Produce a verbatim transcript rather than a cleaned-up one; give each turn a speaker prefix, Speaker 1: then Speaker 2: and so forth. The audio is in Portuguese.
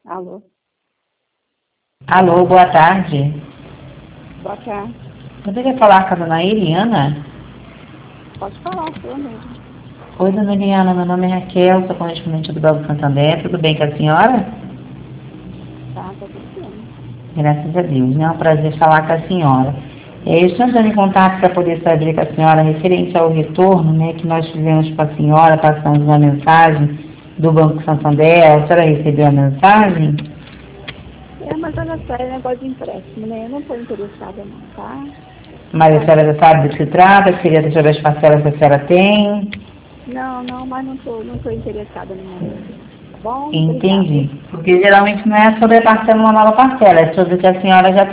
Speaker 1: Alô?
Speaker 2: Alô, boa tarde.
Speaker 1: Boa tarde.
Speaker 2: Você quer falar com a dona Eliana?
Speaker 1: Pode falar, sou eu mesmo.
Speaker 2: Oi, dona Eliana, meu nome é Raquel, sou correspondente do Banco Santander. Tudo bem com a senhora?
Speaker 1: Tá, tá tudo bem.
Speaker 2: Graças a Deus. É um prazer falar com a senhora. É, eu estou entrando em contato para poder saber com a senhora referente ao retorno, né, que nós fizemos para a senhora, passamos uma mensagem do Banco Santander. A senhora recebeu a mensagem?
Speaker 1: É, mas olha só, é negócio de empréstimo, né? Eu não estou interessada não, tá?
Speaker 2: Mas a
Speaker 1: Tá.
Speaker 2: senhora já sabe do que se trata, queria saber das parcelas que a senhora tem.
Speaker 1: Não, não, mas não estou não tô interessada no momento. Tá bom? Obrigada.
Speaker 2: Entendi. Porque geralmente não é sobre a parcela, uma nova parcela, é sobre o que a senhora já